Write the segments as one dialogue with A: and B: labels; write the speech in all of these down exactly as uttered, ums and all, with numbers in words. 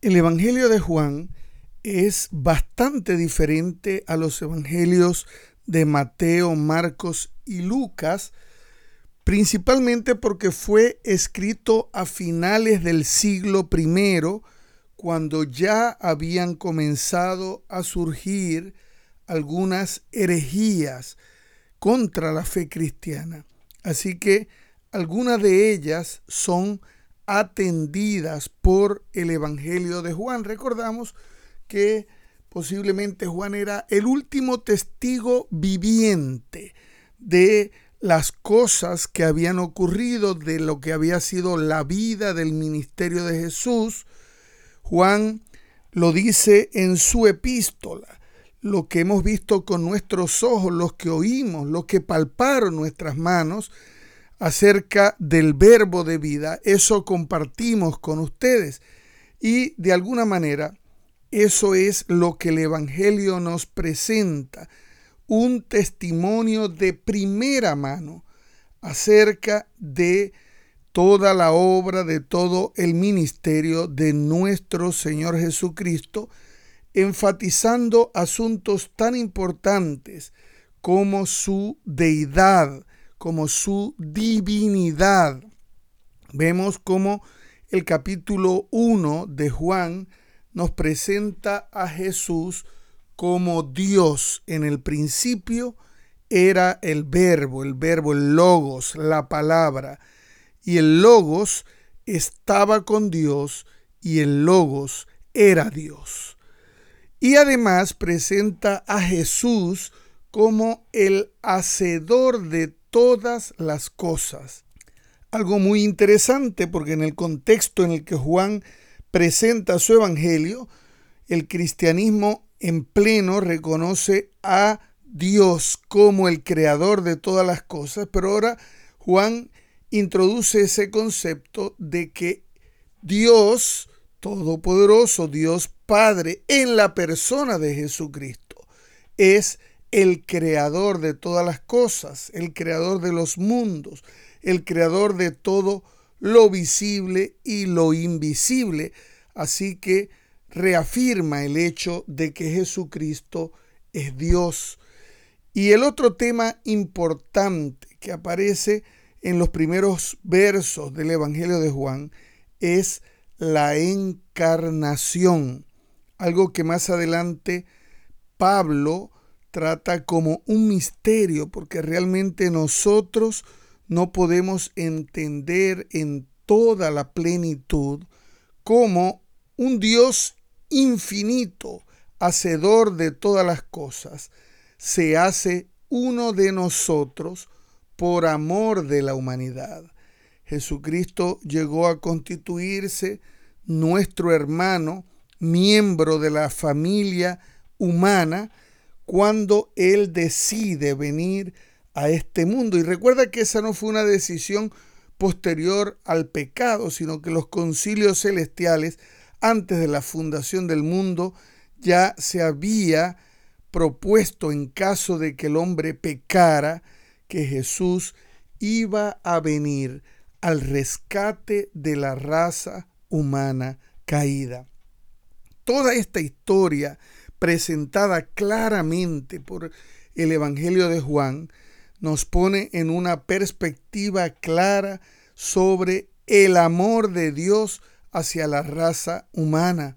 A: El Evangelio de Juan es bastante diferente a los evangelios de Mateo, Marcos y Lucas, principalmente porque fue escrito a finales del siglo primero, cuando ya habían comenzado a surgir algunas herejías contra la fe cristiana. Así que algunas de ellas son atendidas por el Evangelio de Juan. Recordamos que posiblemente Juan era el último testigo viviente de las cosas que habían ocurrido, de lo que había sido la vida del ministerio de Jesús. Juan lo dice en su epístola: lo que hemos visto con nuestros ojos, lo que oímos, lo que palparon nuestras manos acerca del verbo de vida, eso compartimos con ustedes. Y de alguna manera, eso es lo que el Evangelio nos presenta, un testimonio de primera mano acerca de toda la obra, de todo el ministerio de nuestro Señor Jesucristo, enfatizando asuntos tan importantes como su deidad, como su divinidad. Vemos cómo el capítulo uno de Juan nos presenta a Jesús como Dios. En el principio era el verbo, el verbo, el logos, la palabra. Y el logos estaba con Dios y el logos era Dios. Y además presenta a Jesús como el hacedor de todas las cosas. Algo muy interesante, porque en el contexto en el que Juan presenta su evangelio, el cristianismo en pleno reconoce a Dios como el creador de todas las cosas, pero ahora Juan introduce ese concepto de que Dios Todopoderoso, Dios Padre, en la persona de Jesucristo, es el creador de todas las cosas, el creador de los mundos, el creador de todo lo visible y lo invisible. Así que reafirma el hecho de que Jesucristo es Dios. Y el otro tema importante que aparece en los primeros versos del Evangelio de Juan es la encarnación, algo que más adelante Pablo trata como un misterio, porque realmente nosotros no podemos entender en toda la plenitud cómo un Dios infinito, hacedor de todas las cosas, se hace uno de nosotros por amor de la humanidad. Jesucristo llegó a constituirse nuestro hermano, miembro de la familia humana, cuando Él decide venir a este mundo. Y recuerda que esa no fue una decisión posterior al pecado, sino que los concilios celestiales, antes de la fundación del mundo, ya se había propuesto, en caso de que el hombre pecara, que Jesús iba a venir al rescate de la raza humana caída. Toda esta historia, presentada claramente por el Evangelio de Juan, nos pone en una perspectiva clara sobre el amor de Dios hacia la raza humana.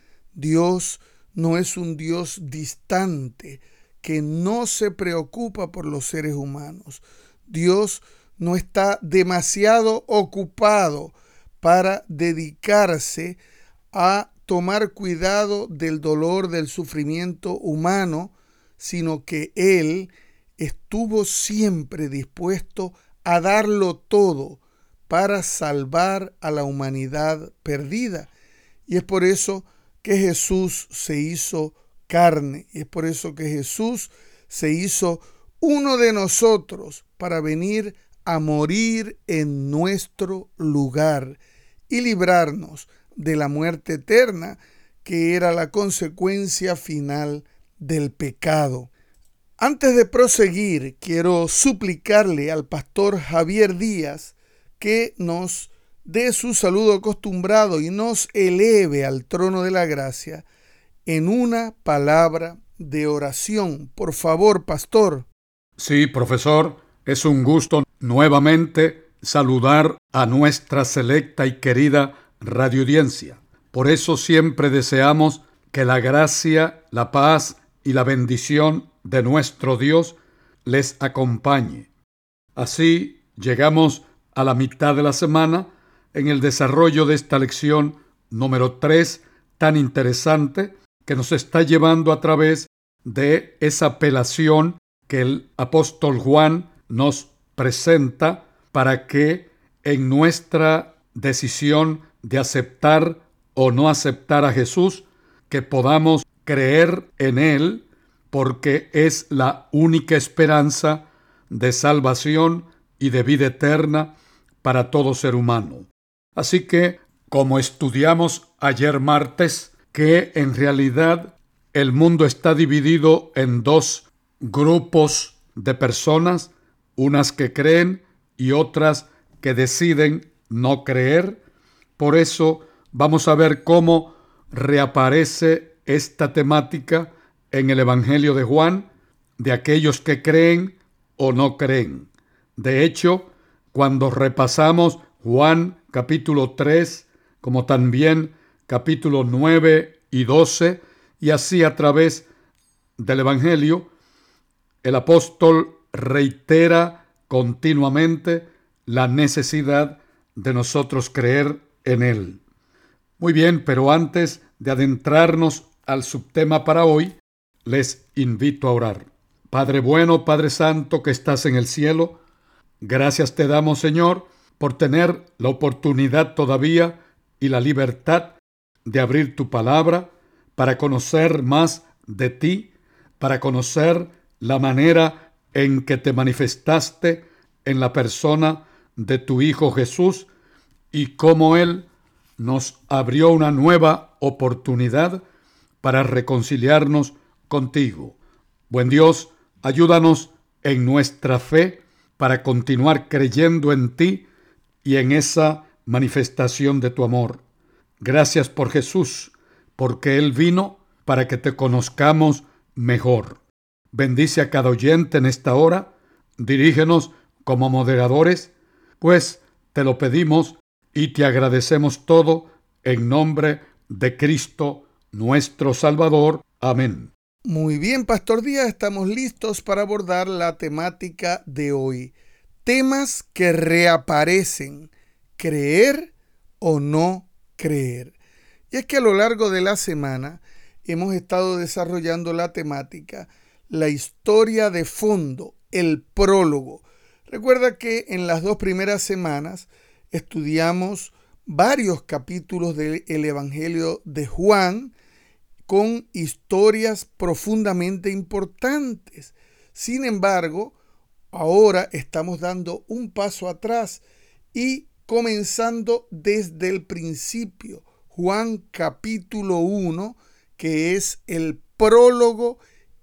A: Dios no es un Dios distante que no se preocupa por los seres humanos. Dios no está demasiado ocupado para dedicarse a tomar cuidado del dolor, del sufrimiento humano, sino que Él estuvo siempre dispuesto a darlo todo para salvar a la humanidad perdida. Y es por eso que Jesús se hizo carne, y es por eso que Jesús se hizo uno de nosotros para venir a morir en nuestro lugar y librarnos de la muerte eterna, que era la consecuencia final del pecado. Antes de proseguir, quiero suplicarle al pastor Javier Díaz que nos de su saludo acostumbrado y nos eleve al trono de la gracia en una palabra de oración. Por favor, pastor.
B: Sí, profesor, es un gusto nuevamente saludar a nuestra selecta y querida radioaudiencia. Por eso siempre deseamos que la gracia, la paz y la bendición de nuestro Dios les acompañe. Así llegamos a la mitad de la semana en el desarrollo de esta lección número tres tan interesante que nos está llevando a través de esa apelación que el apóstol Juan nos presenta para que en nuestra decisión de aceptar o no aceptar a Jesús, que podamos creer en Él porque es la única esperanza de salvación y de vida eterna para todo ser humano. Así que, como estudiamos ayer martes, que en realidad el mundo está dividido en dos grupos de personas, unas que creen y otras que deciden no creer. Por eso vamos a ver cómo reaparece esta temática en el Evangelio de Juan, de aquellos que creen o no creen. De hecho, cuando repasamos Juan capítulo tres, como también capítulo nueve y doce, y así a través del Evangelio, el apóstol reitera continuamente la necesidad de nosotros creer en Él. Muy bien, pero antes de adentrarnos al subtema para hoy, les invito a orar. Padre bueno, Padre santo que estás en el cielo, gracias te damos, Señor, por tener la oportunidad todavía y la libertad de abrir tu palabra para conocer más de ti, para conocer la manera en que te manifestaste en la persona de tu Hijo Jesús y cómo Él nos abrió una nueva oportunidad para reconciliarnos contigo. Buen Dios, ayúdanos en nuestra fe para continuar creyendo en ti y en esa manifestación de tu amor. Gracias por Jesús, porque Él vino para que te conozcamos mejor. Bendice a cada oyente en esta hora, dirígenos como moderadores, pues te lo pedimos y te agradecemos todo en nombre de Cristo, nuestro Salvador. Amén.
A: Muy bien, Pastor Díaz, estamos listos para abordar la temática de hoy. Temas que reaparecen, creer o no creer. Y es que a lo largo de la semana hemos estado desarrollando la temática, la historia de fondo, el prólogo. Recuerda que en las dos primeras semanas estudiamos varios capítulos del Evangelio de Juan con historias profundamente importantes. Sin embargo, ahora estamos dando un paso atrás y comenzando desde el principio. Juan capítulo uno, que es el prólogo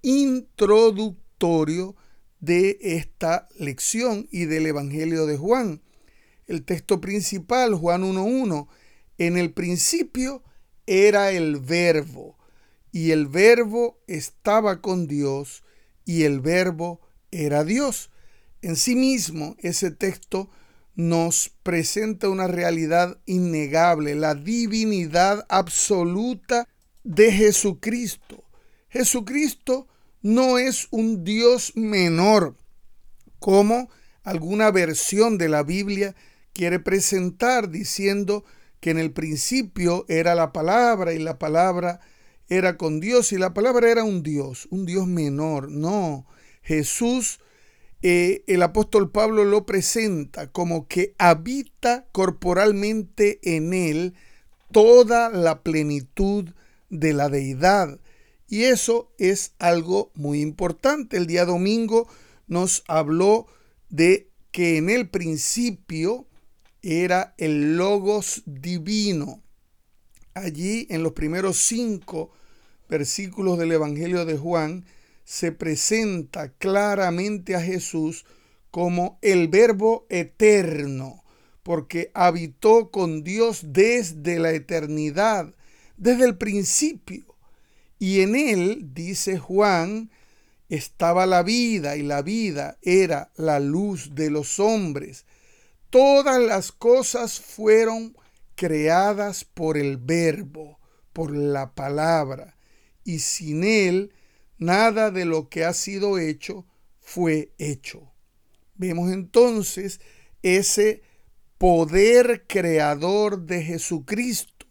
A: introductorio de esta lección y del Evangelio de Juan. El texto principal, Juan uno uno, en el principio era el Verbo, y el Verbo estaba con Dios, y el Verbo era Dios. En sí mismo, ese texto nos presenta una realidad innegable, la divinidad absoluta de Jesucristo. Jesucristo no es un Dios menor, como alguna versión de la Biblia quiere presentar, diciendo que en el principio era la palabra y la palabra era con Dios y la palabra era un Dios, un Dios menor. No, Jesús, eh, el apóstol Pablo lo presenta como que habita corporalmente en él toda la plenitud de la deidad. Y eso es algo muy importante. El día domingo nos habló de que en el principio era el Logos divino. Allí en los primeros cinco versículos del Evangelio de Juan se presenta claramente a Jesús como el Verbo eterno. porque habitó con Dios desde la eternidad, desde el principio. Y en él, dice Juan, estaba la vida, y la vida era la luz de los hombres. Todas las cosas fueron creadas por el Verbo, por la palabra, y sin él nada de lo que ha sido hecho fue hecho. Vemos entonces ese poder creador de Jesucristo.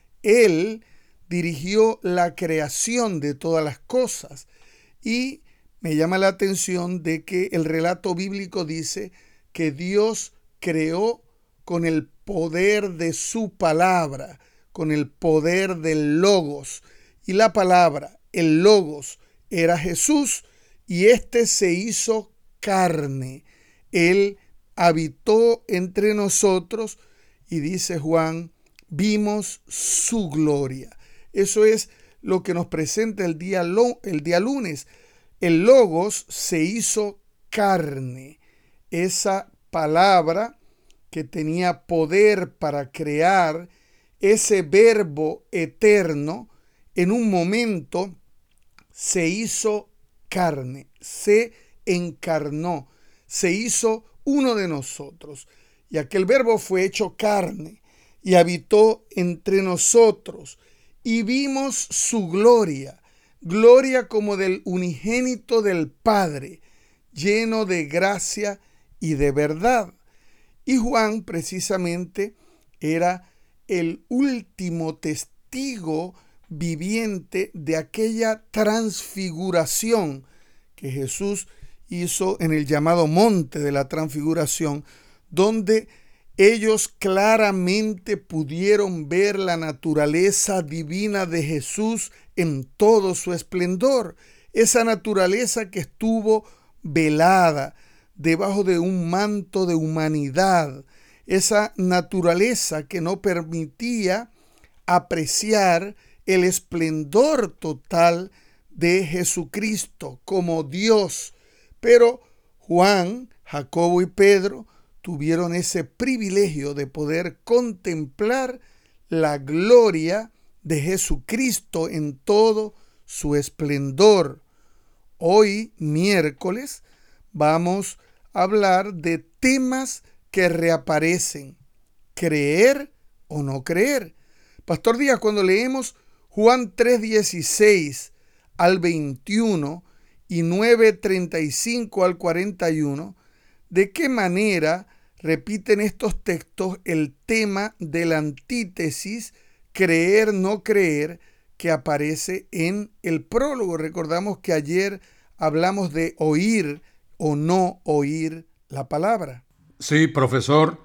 A: Él dirigió la creación de todas las cosas, y me llama la atención de que el relato bíblico dice que Dios creó con el poder de su palabra, con el poder del Logos. Y la palabra, el Logos, era Jesús, y éste se hizo carne. Él habitó entre nosotros, y dice Juan, vimos su gloria. Eso es lo que nos presenta el día, el día lunes. El Logos se hizo carne. Esa palabra que tenía poder para crear, ese verbo eterno, en un momento se hizo carne, se encarnó, se hizo uno de nosotros. Y aquel verbo fue hecho carne y habitó entre nosotros, y vimos su gloria, gloria como del unigénito del Padre, lleno de gracia y de verdad. Y Juan precisamente era el último testigo viviente de aquella transfiguración que Jesús hizo en el llamado Monte de la Transfiguración, donde ellos claramente pudieron ver la naturaleza divina de Jesús en todo su esplendor. Esa naturaleza que estuvo velada debajo de un manto de humanidad. Esa naturaleza que no permitía apreciar el esplendor total de Jesucristo como Dios. Pero Juan, Jacobo y Pedro tuvieron ese privilegio de poder contemplar la gloria de Jesucristo en todo su esplendor. Hoy, miércoles, vamos a hablar de temas que reaparecen: creer o no creer. Pastor Díaz, cuando leemos Juan tres dieciséis al veintiuno y nueve treinta y cinco al cuarenta y uno, ¿de qué manera repiten estos textos el tema de la antítesis creer, no creer, que aparece en el prólogo? Recordamos que ayer hablamos de oír o no oír la palabra.
B: Sí, profesor,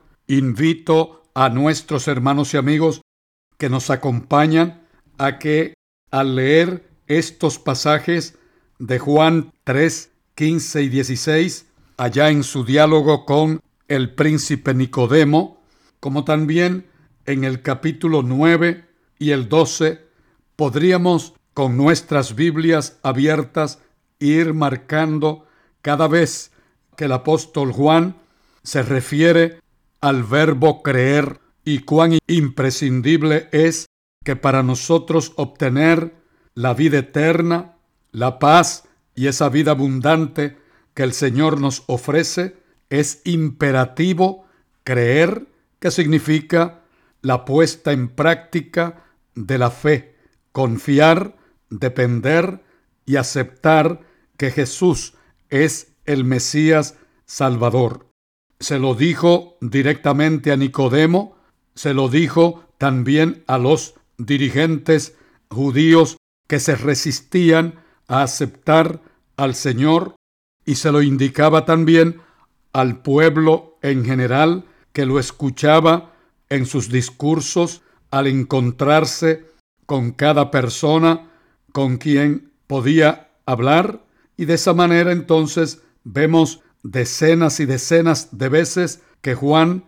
B: invito a nuestros hermanos y amigos que nos acompañan a que al leer estos pasajes de Juan tres, quince y dieciséis, allá en su diálogo con el príncipe Nicodemo, como también en el capítulo nueve y el doce, podríamos con nuestras Biblias abiertas ir marcando cada vez que el apóstol Juan se refiere al verbo creer y cuán imprescindible es que para nosotros obtener la vida eterna, la paz y esa vida abundante que el Señor nos ofrece, es imperativo creer, que significa la puesta en práctica de la fe, confiar, depender y aceptar que Jesús es el Mesías Salvador. Se lo dijo directamente a Nicodemo, se lo dijo también a los dirigentes judíos que se resistían a aceptar al Señor, y se lo indicaba también al pueblo en general que lo escuchaba en sus discursos al encontrarse con cada persona con quien podía hablar. Y de esa manera entonces vemos decenas y decenas de veces que Juan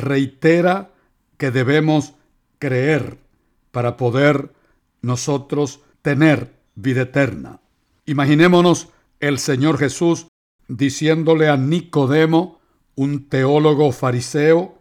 B: reitera que debemos creer para poder nosotros tener vida eterna. Imaginémonos el Señor Jesús diciéndole a Nicodemo, un teólogo fariseo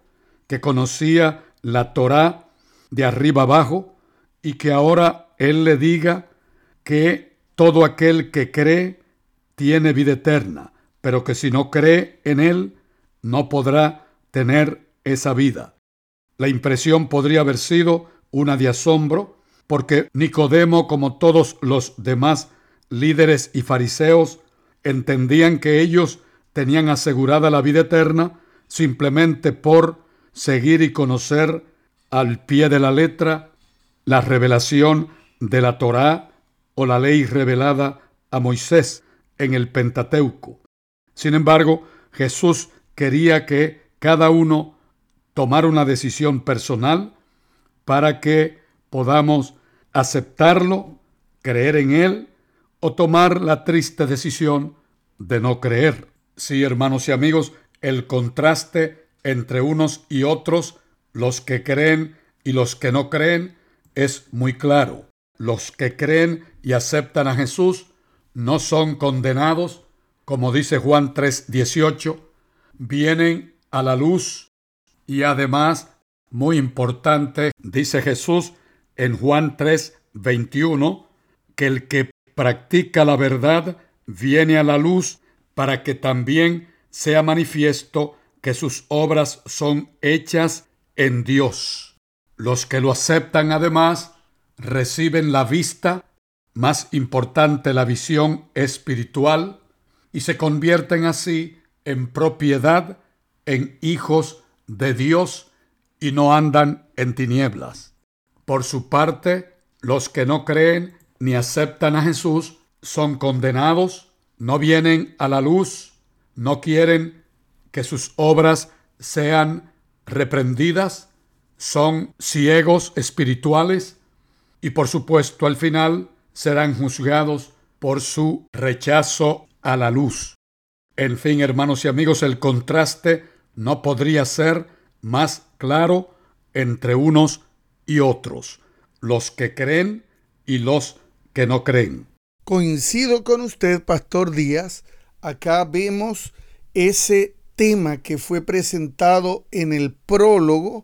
B: que conocía la Torá de arriba abajo, y que ahora Él le diga que todo aquel que cree tiene vida eterna, pero que si no cree en Él, no podrá tener esa vida. La impresión podría haber sido una de asombro, porque Nicodemo, como todos los demás líderes y fariseos, entendían que ellos tenían asegurada la vida eterna simplemente por seguir y conocer al pie de la letra la revelación de la Torá o la ley revelada a Moisés en el Pentateuco. Sin embargo, Jesús quería que cada uno tomara una decisión personal para que podamos aceptarlo, creer en Él o tomar la triste decisión de no creer. Sí, hermanos y amigos, el contraste entre unos y otros, los que creen y los que no creen, es muy claro. Los que creen y aceptan a Jesús no son condenados, como dice Juan tres dieciocho, vienen a la luz y además, muy importante, dice Jesús en Juan tres veintiuno, que el que practica la verdad viene a la luz para que también sea manifiesto que sus obras son hechas en Dios. Los que lo aceptan además reciben la vista, más importante la visión espiritual, y se convierten así en propiedad, en hijos de Dios, y no andan en tinieblas. Por su parte, los que no creen ni aceptan a Jesús son condenados, no vienen a la luz, no quieren que sus obras sean reprendidas, son ciegos espirituales y por supuesto al final serán juzgados por su rechazo a la luz. En fin, hermanos y amigos, el contraste no podría ser más claro entre unos y otros, los que creen y los que no creen.
A: Coincido con usted, Pastor Díaz. Acá vemos ese tema que fue presentado en el prólogo,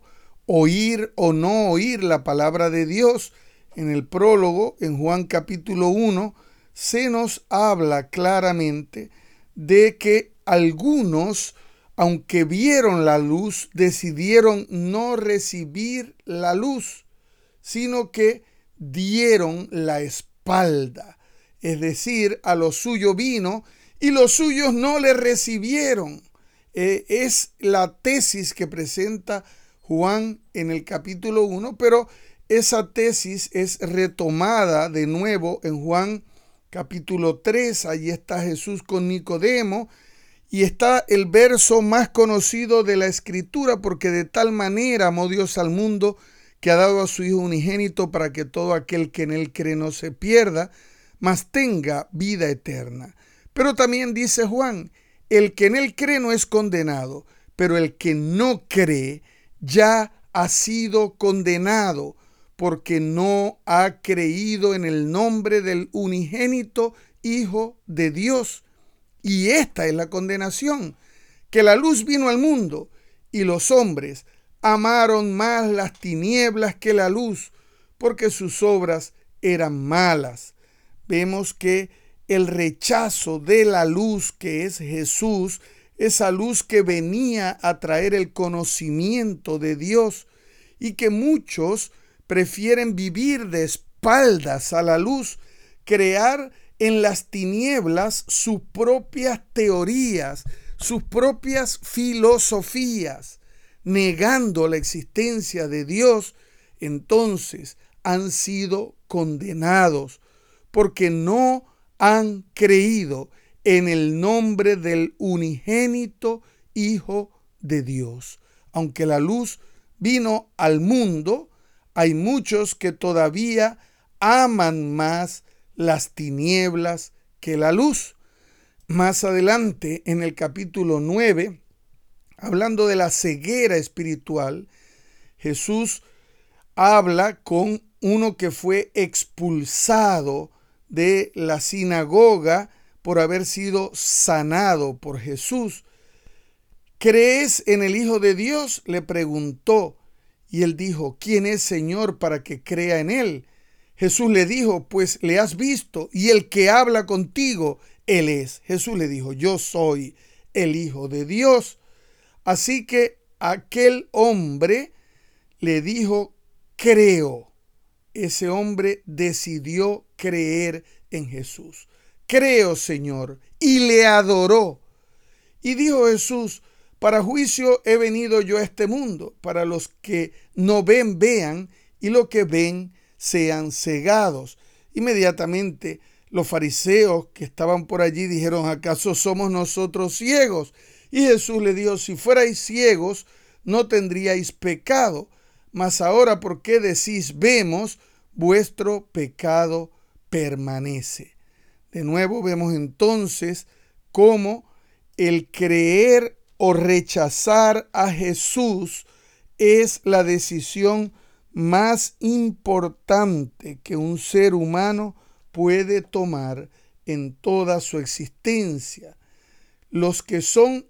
A: oír o no oír la palabra de Dios. En el prólogo, en Juan capítulo uno, se nos habla claramente de que algunos, aunque vieron la luz, decidieron no recibir la luz, sino que dieron la espalda. Es decir, a lo suyo vino y los suyos no le recibieron. Eh, es la tesis que presenta Juan en el capítulo uno, pero esa tesis es retomada de nuevo en Juan capítulo tres. Allí está Jesús con Nicodemo y está el verso más conocido de la Escritura, porque de tal manera amó Dios al mundo que ha dado a su Hijo unigénito para que todo aquel que en él cree no se pierda, mas tenga vida eterna. Pero también dice Juan, el que en él cree no es condenado, pero el que no cree ya ha sido condenado, porque no ha creído en el nombre del unigénito Hijo de Dios. Y esta es la condenación, que la luz vino al mundo, y los hombres amaron más las tinieblas que la luz, porque sus obras eran malas. Vemos que el rechazo de la luz, que es Jesús, esa luz que venía a traer el conocimiento de Dios, y que muchos prefieren vivir de espaldas a la luz, crear en las tinieblas sus propias teorías, sus propias filosofías, negando la existencia de Dios. Entonces han sido condenados porque no han creído en el nombre del unigénito Hijo de Dios. Aunque la luz vino al mundo, hay muchos que todavía aman más las tinieblas que la luz. Más adelante, en el capítulo nueve, hablando de la ceguera espiritual, Jesús habla con uno que fue expulsado de la sinagoga por haber sido sanado por Jesús. ¿crees en el Hijo de Dios?, le preguntó. Y él dijo: ¿quién es, Señor, para que crea en él? Jesús le dijo: pues le has visto, y el que habla contigo, él es. Jesús le dijo: yo soy el Hijo de Dios. Así que aquel hombre le dijo: creo. Ese hombre decidió creer en Jesús. Creo, Señor, y le adoró. Y dijo Jesús: para juicio he venido yo a este mundo, para los que no ven, vean, y los que ven, sean cegados. Inmediatamente los fariseos que estaban por allí dijeron: ¿acaso somos nosotros ciegos? Y Jesús le dijo: si fuerais ciegos, no tendríais pecado. Mas ahora, ¿por qué decís vemos? Vuestro pecado permanece. De nuevo vemos entonces cómo el creer o rechazar a Jesús es la decisión más importante que un ser humano puede tomar en toda su existencia. Los que son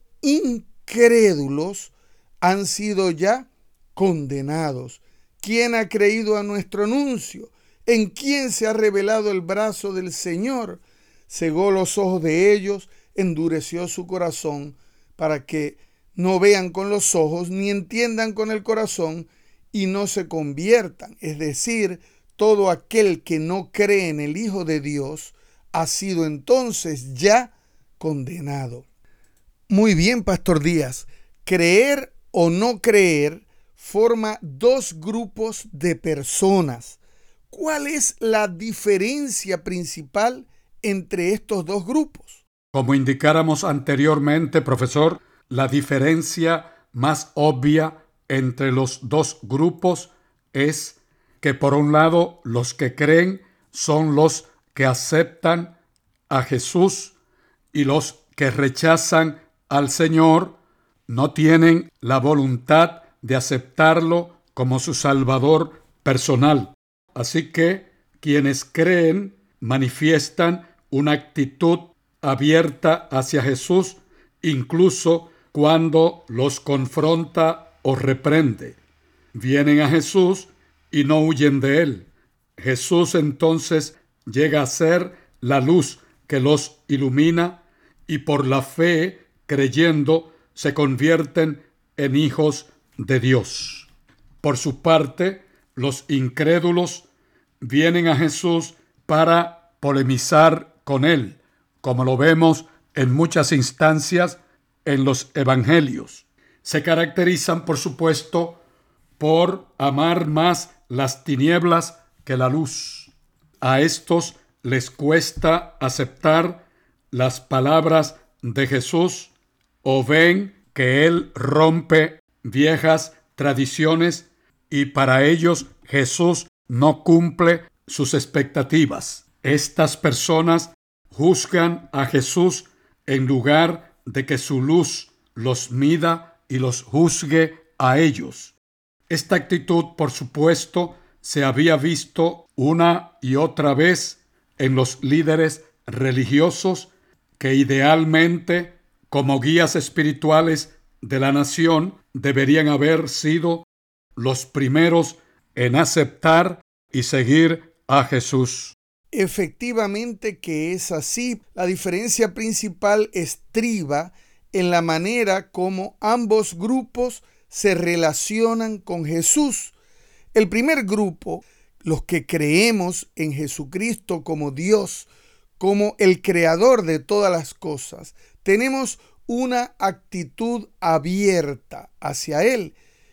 A: incrédulos han sido ya condenados. ¿Quién ha creído a nuestro anuncio? ¿En quién se ha revelado el brazo del Señor? Cegó los ojos de ellos, endureció su corazón, para que no vean con los ojos, ni entiendan con el corazón, y no se conviertan. Es decir, todo aquel que no cree en el Hijo de Dios ha sido entonces ya condenado. Muy bien, Pastor Díaz. Creer o no creer forma dos grupos de personas. ¿Cuál es la diferencia principal entre estos dos grupos?
B: Como indicáramos anteriormente, profesor, la diferencia más obvia entre los dos grupos es que, por un lado, los que creen son los que aceptan a Jesús, y los que rechazan al Señor no tienen la voluntad de aceptarlo como su Salvador personal. Así que quienes creen manifiestan una actitud abierta hacia Jesús, incluso cuando los confronta o reprende. Vienen a Jesús y no huyen de él. Jesús entonces llega a ser la luz que los ilumina, y por la fe, creyendo, se convierten en hijos de Dios. Por su parte, los incrédulos vienen a Jesús para polemizar con él, como lo vemos en muchas instancias en los evangelios. Se caracterizan, por supuesto, por amar más las tinieblas que la luz. A estos les cuesta aceptar las palabras de Jesús, o ven que él rompe viejas tradiciones, y para ellos Jesús no cumple sus expectativas. Estas personas juzgan a Jesús en lugar de que su luz los mida y los juzgue a ellos. Esta actitud, por supuesto, se había visto una y otra vez en los líderes religiosos que idealmente, como guías espirituales de la nación, deberían haber sido los primeros en aceptar y seguir a Jesús.
A: Efectivamente que es así. La diferencia principal estriba en la manera como ambos grupos se relacionan con Jesús. El primer grupo, los que creemos en Jesucristo como Dios, como el creador de todas las cosas, tenemos una actitud abierta hacia Él.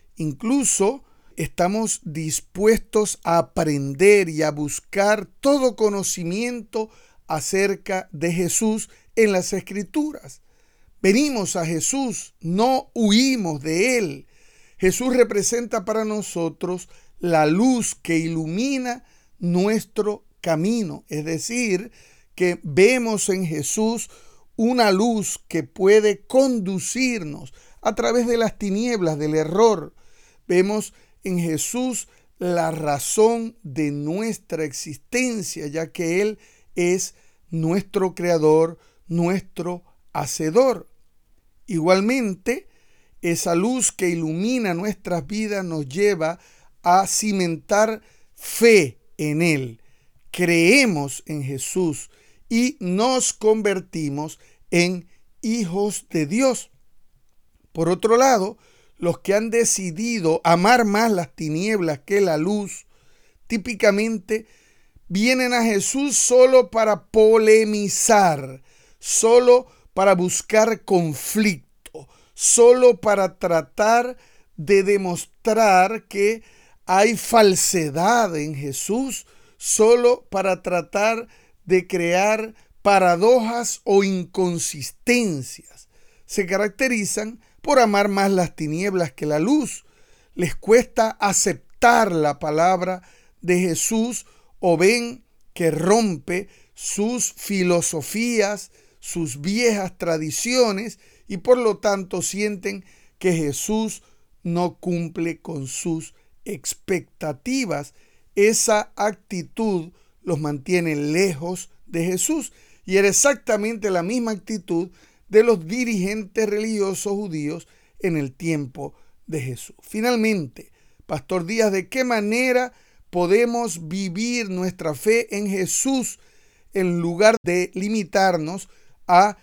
A: Incluso estamos dispuestos a aprender y a buscar todo conocimiento acerca de Jesús en las Escrituras. Venimos a Jesús, no huimos de Él. Jesús representa para nosotros la luz que ilumina nuestro camino. Es decir, que vemos en Jesús una luz que puede conducirnos a través de las tinieblas del error. Vemos en Jesús la razón de nuestra existencia, ya que Él es nuestro creador, nuestro hacedor. Igualmente, Esa luz que ilumina nuestras vidas nos lleva a cimentar fe en Él. Creemos en Jesús y nos convertimos en hijos de Dios. Por otro lado, los que han decidido amar más las tinieblas que la luz, típicamente vienen a Jesús solo para polemizar, solo para buscar conflicto, solo para tratar de demostrar que hay falsedad en Jesús, solo para tratar de crear paradojas o inconsistencias. Se caracterizan por amar más las tinieblas que la luz. Les cuesta aceptar la palabra de Jesús o ven que rompe sus filosofías, sus viejas tradiciones y por lo tanto sienten que Jesús no cumple con sus expectativas. Esa actitud los mantiene lejos de Jesús y era exactamente la misma actitud de los dirigentes religiosos judíos en el tiempo de Jesús. Finalmente, Pastor Díaz, ¿de qué manera podemos vivir nuestra fe en Jesús en lugar de limitarnos a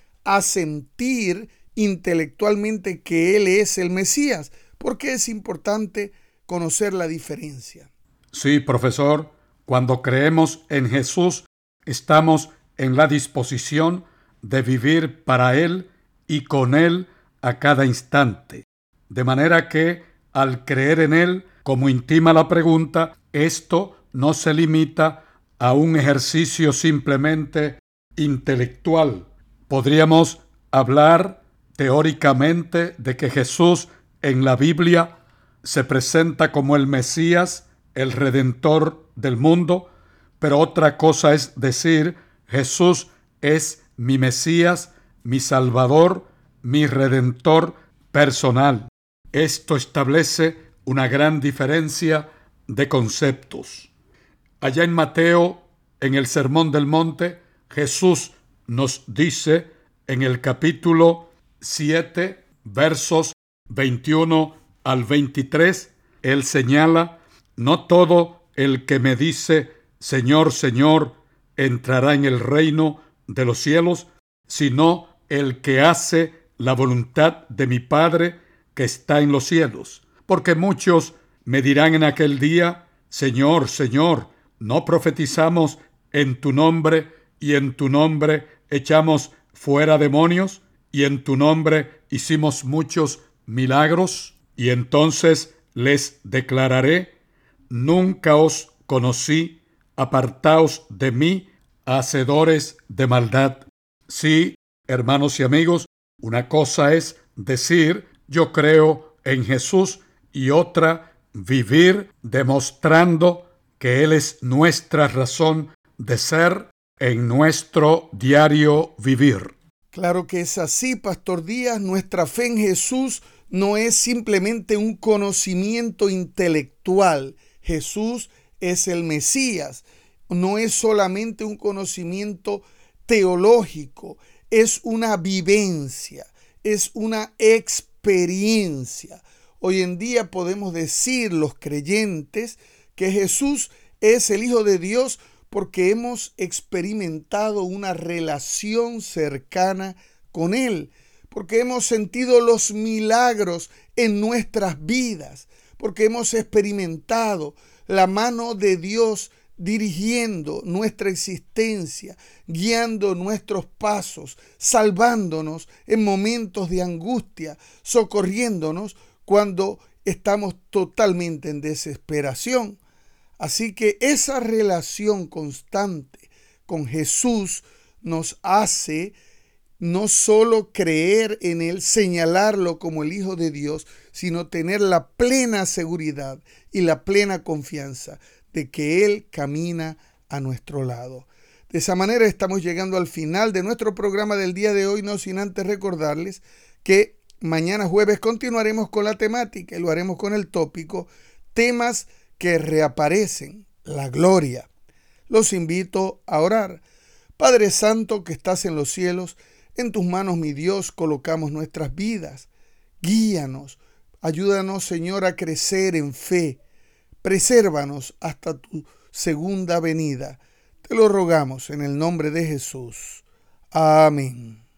A: asentir intelectualmente que Él es el Mesías? Porque es importante conocer la diferencia.
B: Sí, profesor, cuando creemos en Jesús, estamos en la disposición de vivir para Él y con Él a cada instante. De manera que, al creer en Él, como intima la pregunta, esto no se limita a un ejercicio simplemente intelectual. Podríamos hablar teóricamente de que Jesús en la Biblia se presenta como el Mesías, el Redentor del mundo, pero otra cosa es decir, Jesús es mi Mesías, mi Salvador, mi Redentor personal. Esto establece una gran diferencia de conceptos. Allá en Mateo, en el Sermón del Monte, Jesús nos dice en el capítulo siete, versos veintiuno al veintitrés, Él señala: no todo el que me dice, Señor, Señor, entrará en el reino de los cielos, sino el que hace la voluntad de mi Padre que está en los cielos. Porque muchos me dirán en aquel día, Señor, Señor, ¿no profetizamos en tu nombre y en tu nombre echamos fuera demonios y en tu nombre hicimos muchos milagros? Y entonces les declararé: nunca os conocí, apartaos de mí, hacedores de maldad. Sí, hermanos y amigos, una cosa es decir, yo creo en Jesús, y otra, vivir demostrando que Él es nuestra razón de ser en nuestro diario vivir.
A: Claro que es así, Pastor Díaz. Nuestra fe en Jesús no es simplemente un conocimiento intelectual. Jesús es el Mesías. No es solamente un conocimiento teológico, es una vivencia, es una experiencia. Hoy en día podemos decir los creyentes que Jesús es el Hijo de Dios porque hemos experimentado una relación cercana con Él, porque hemos sentido los milagros en nuestras vidas, porque hemos experimentado la mano de Dios dirigiendo nuestra existencia, guiando nuestros pasos, salvándonos en momentos de angustia, socorriéndonos cuando estamos totalmente en desesperación. Así que esa relación constante con Jesús nos hace no solo creer en Él, señalarlo como el Hijo de Dios, sino tener la plena seguridad y la plena confianza de que Él camina a nuestro lado. De esa manera estamos llegando al final de nuestro programa del día de hoy, no sin antes recordarles que mañana jueves continuaremos con la temática y lo haremos con el tópico temas que reaparecen, la gloria. Los invito a orar. Padre Santo que estás en los cielos, en tus manos, mi Dios, colocamos nuestras vidas. Guíanos, ayúdanos, Señor, a crecer en fe. Presérvanos hasta tu segunda venida. Te lo rogamos en el nombre de Jesús. Amén.